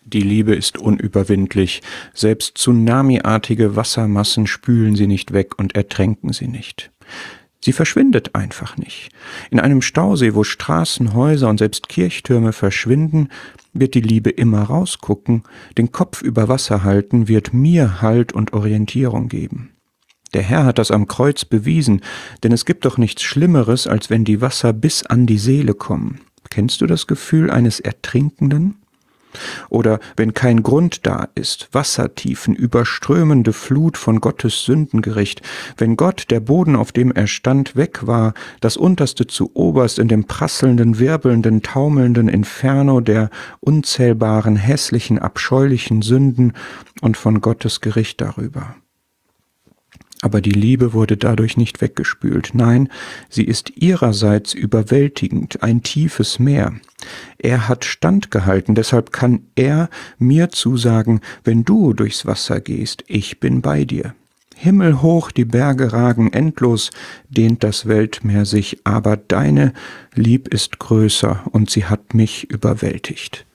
Die Liebe ist unüberwindlich, selbst tsunamiartige Wassermassen spülen sie nicht weg und ertränken sie nicht. Sie verschwindet einfach nicht. In einem Stausee, wo Straßen, Häuser und selbst Kirchtürme verschwinden, wird die Liebe immer rausgucken, den Kopf über Wasser halten, wird mir Halt und Orientierung geben. Der Herr hat das am Kreuz bewiesen, denn es gibt doch nichts Schlimmeres, als wenn die Wasser bis an die Seele kommen. Kennst du das Gefühl eines Ertrinkenden? Oder wenn kein Grund da ist, Wassertiefen, überströmende Flut von Gottes Sündengericht, wenn Gott, der Boden, auf dem er stand, weg war, das Unterste zu oberst in dem prasselnden, wirbelnden, taumelnden Inferno der unzählbaren, hässlichen, abscheulichen Sünden und von Gottes Gericht darüber. Aber die Liebe wurde dadurch nicht weggespült. Nein, sie ist ihrerseits überwältigend, ein tiefes Meer. Er hat standgehalten, deshalb kann er mir zusagen, wenn du durchs Wasser gehst, ich bin bei dir. Himmelhoch die Berge ragen, endlos dehnt das Weltmeer sich, aber deine Lieb ist größer und sie hat mich überwältigt.